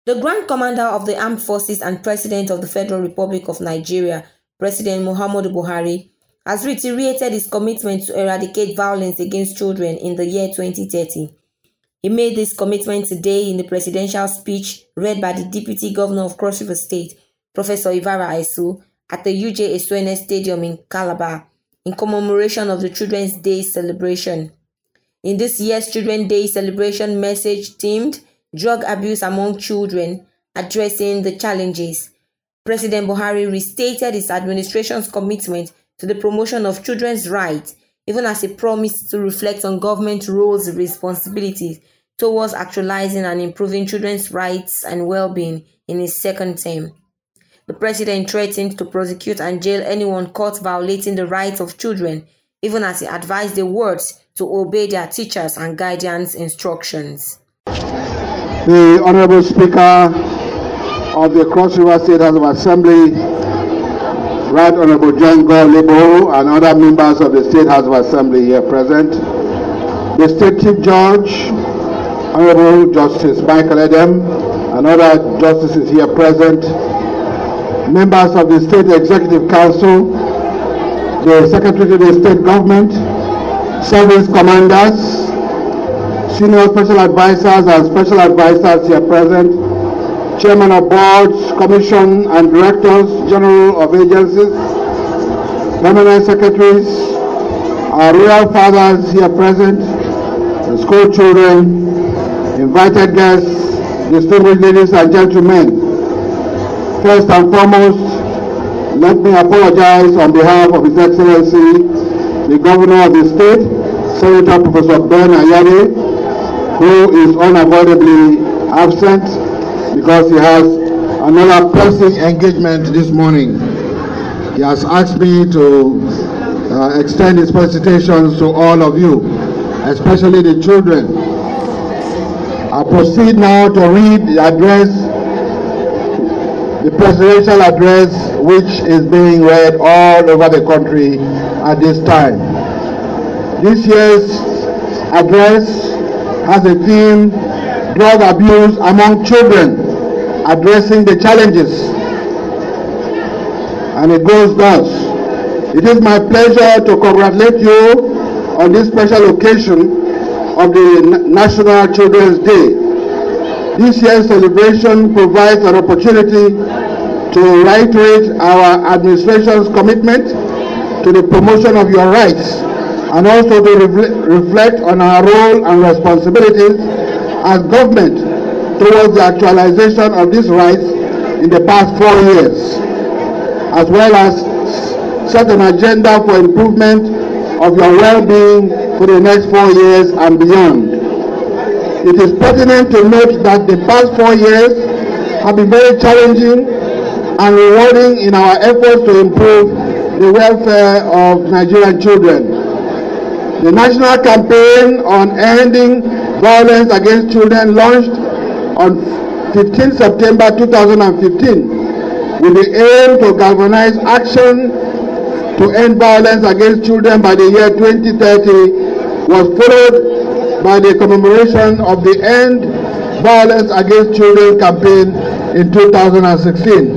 The Grand Commander of the Armed Forces and President of the Federal Republic of Nigeria, President Muhammadu Buhari, has reiterated his commitment to eradicate violence against children in the year 2030. He made this commitment today in the presidential speech read by the Deputy Governor of Cross River State, Professor Ivara Aisu, at the UJ Esuene Stadium in Calabar, in commemoration of the Children's Day celebration. In this year's Children's Day celebration message themed Drug Abuse Among Children, Addressing the Challenges, President Buhari restated his administration's commitment to the promotion of children's rights, even as he promised to reflect on government roles and responsibilities towards actualizing and improving children's rights and well-being in his second term. The president threatened to prosecute and jail anyone caught violating the rights of children, even as he advised the wards to obey their teachers' and guardians' instructions. The Honorable Speaker of the Cross River State House of Assembly, Right Honorable John Lebo, and other members of the State House of Assembly here present, the State Chief Judge, Honorable Justice Michael Edem, and other justices here present, members of the State Executive Council, the Secretary of the State Government, service commanders, senior special advisors and special advisors here present, chairman of boards, commission and directors general of agencies, permanent secretaries, our royal fathers here present, the school children, invited guests, distinguished ladies and gentlemen. First and foremost, let me apologize on behalf of His Excellency, the Governor of the State, Senator Professor Ben Ayade, who is unavoidably absent because he has another pressing engagement this morning. He has asked me to extend his felicitations to all of you, especially the children. I proceed now to read the address, the presidential address, which is being read all over the country at this time. This year's address has a theme, Drug Abuse Among Children, Addressing the Challenges. And it goes thus: it is my pleasure to congratulate you on this special occasion of the National Children's Day. This year's celebration provides an opportunity to reiterate our administration's commitment to the promotion of your rights, and also to reflect on our role and responsibilities as government towards the actualization of these rights in the past 4 years, as well as set an agenda for improvement of your well-being for the next 4 years and beyond. It is pertinent to note that the past 4 years have been very challenging and rewarding in our efforts to improve the welfare of Nigerian children. The national campaign on ending violence against children launched on 15 September 2015 with the aim to galvanize action to end violence against children by the year 2030 was followed by the commemoration of the End Violence Against Children campaign in 2016.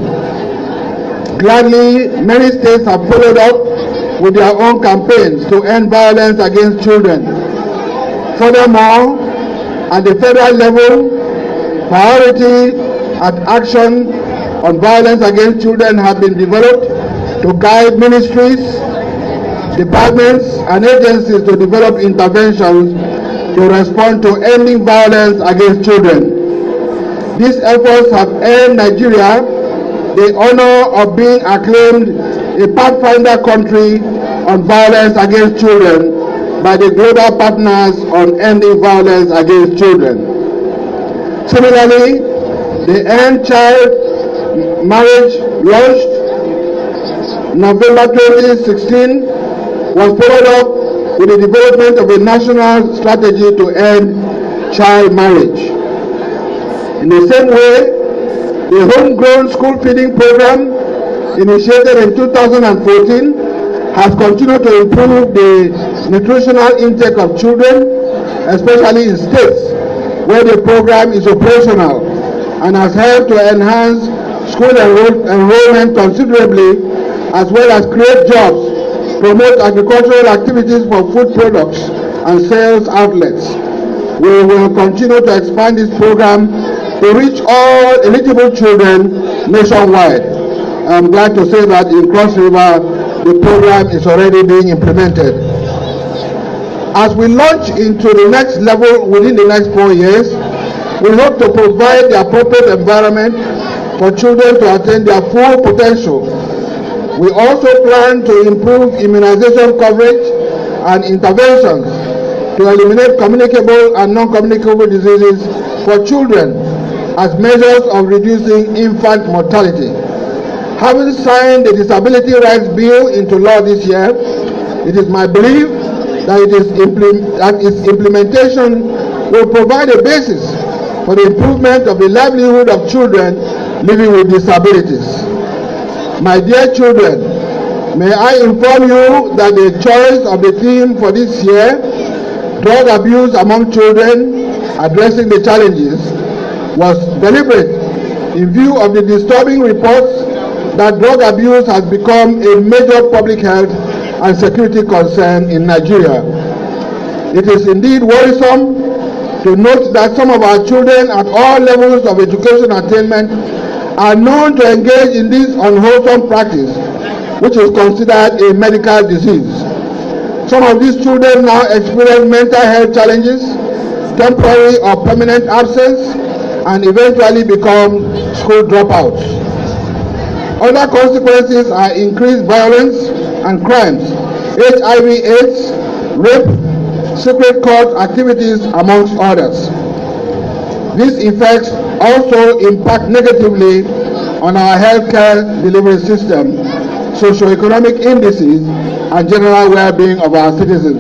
Gladly, many states have followed up with their own campaigns to end violence against children. Furthermore, at the federal level, priority and action on violence against children have been developed to guide ministries, departments, and agencies to develop interventions to respond to ending violence against children. These efforts have earned Nigeria the honor of being acclaimed a Pathfinder country on violence against children by the global partners on ending violence against children. Similarly, the End Child Marriage launched November 2016 was followed up with the development of a national strategy to end child marriage. In the same way, the Homegrown School Feeding Program, initiated in 2014, has continued to improve the nutritional intake of children, especially in states where the program is operational, and has helped to enhance school enrollment considerably, as well as create jobs, promote agricultural activities for food products and sales outlets. We will continue to expand this program to reach all eligible children nationwide. I'm glad to say that in Cross River, the program is already being implemented. As we launch into the next level within the next 4 years, we hope to provide the appropriate environment for children to attain their full potential. We also plan to improve immunization coverage and interventions to eliminate communicable and non-communicable diseases for children as measures of reducing infant mortality. Having signed the Disability Rights Bill into law this year, it is my belief that its implementation will provide a basis for the improvement of the livelihood of children living with disabilities. My dear children, may I inform you that the choice of the theme for this year, drug abuse among children, addressing the challenges, was deliberate in view of the disturbing reports that drug abuse has become a major public health and security concern in Nigeria. It is indeed worrisome to note that some of our children at all levels of education attainment are known to engage in this unwholesome practice, which is considered a medical disease. Some of these children now experience mental health challenges, temporary or permanent absence, and eventually become school dropouts. Other consequences are increased violence and crimes, HIV/AIDS, rape, secret cult activities, amongst others. These effects also impact negatively on our healthcare delivery system, socioeconomic indices, and general well-being of our citizens.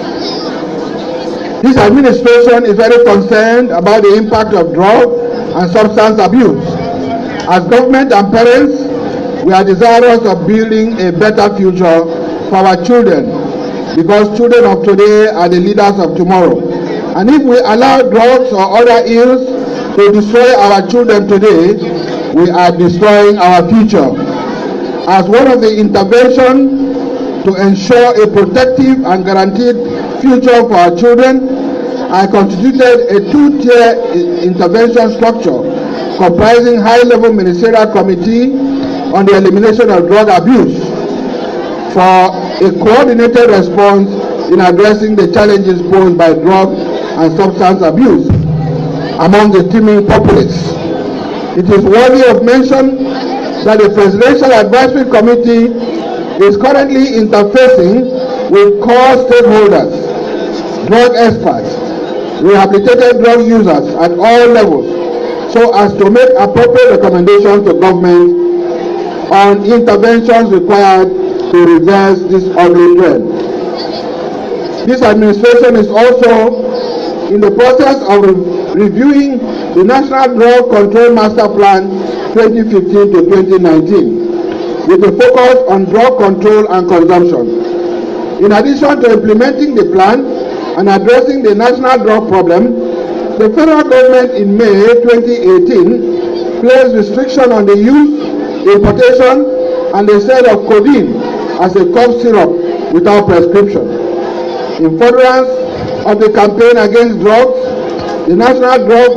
This administration is very concerned about the impact of drug and substance abuse. As government and parents, we are desirous of building a better future for our children, because children of today are the leaders of tomorrow. And if we allow drugs or other ills to destroy our children today, we are destroying our future. As one of the interventions to ensure a protective and guaranteed future for our children, I constituted a two-tier intervention structure comprising high-level ministerial committee on the elimination of drug abuse for a coordinated response in addressing the challenges posed by drug and substance abuse among the teeming populace. It is worthy of mention that the Presidential Advisory Committee is currently interfacing with core stakeholders, drug experts, rehabilitated drug users at all levels, so as to make appropriate recommendations to government on interventions required to reverse this ugly trend. This administration is also in the process of reviewing the National Drug Control Master Plan 2015 to 2019 with a focus on drug control and consumption. In addition to implementing the plan and addressing the national drug problem, the federal government in May 2018 placed restriction on the use, importation, and the sale of codeine as a cough syrup without prescription. In furtherance of the campaign against drugs, the National Drug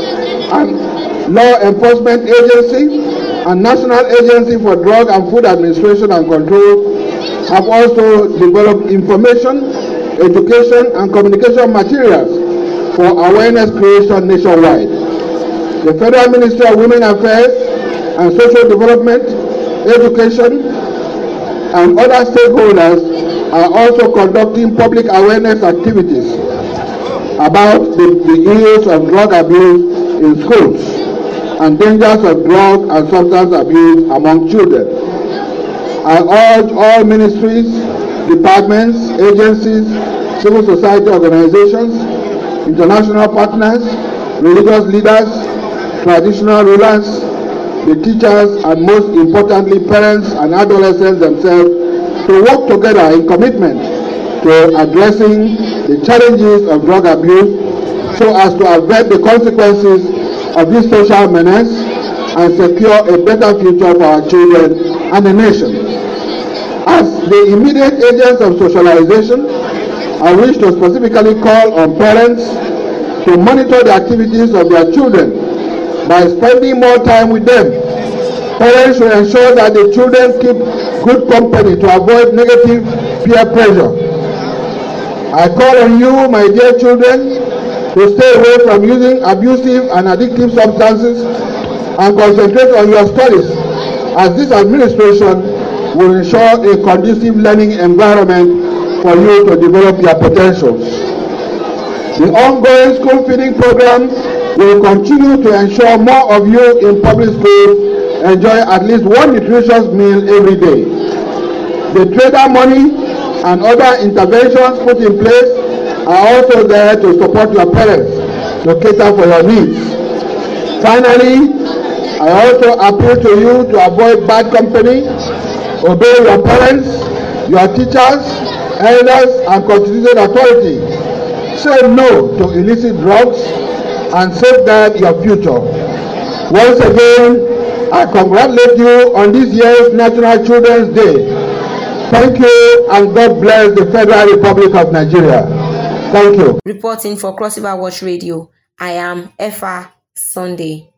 and Law Enforcement Agency and National Agency for Drug and Food Administration and Control have also developed information, education, and communication materials for awareness creation nationwide. The Federal Ministry of Women Affairs and Social Development, Education, and other stakeholders are also conducting public awareness activities about the ills of drug abuse in schools and dangers of drug and substance abuse among children. I urge all ministries, departments, agencies, civil society organizations, international partners, religious leaders, traditional rulers, the teachers, and most importantly parents and adolescents themselves to work together in commitment to addressing the challenges of drug abuse so as to avert the consequences of this social menace and secure a better future for our children and the nation. As the immediate agents of socialization, I wish to specifically call on parents to monitor the activities of their children by spending more time with them. Parents should ensure that the children keep good company to avoid negative peer pressure. I call on you, my dear children, to stay away from using abusive and addictive substances and concentrate on your studies, as this administration will ensure a conducive learning environment for you to develop your potentials. The ongoing school feeding program will continue to ensure more of you in public schools enjoy at least one nutritious meal every day. The trader money and other interventions put in place are also there to support your parents to cater for your needs. Finally, I also appeal to you to avoid bad company, obey your parents, your teachers, elders, and constituted authority. Say no to illicit drugs and safeguard your future. Once again, I congratulate you on this year's National Children's Day. Thank you, and God bless the Federal Republic of Nigeria. Thank you. Reporting for Cross River Watch Radio, I am Effa Sunday.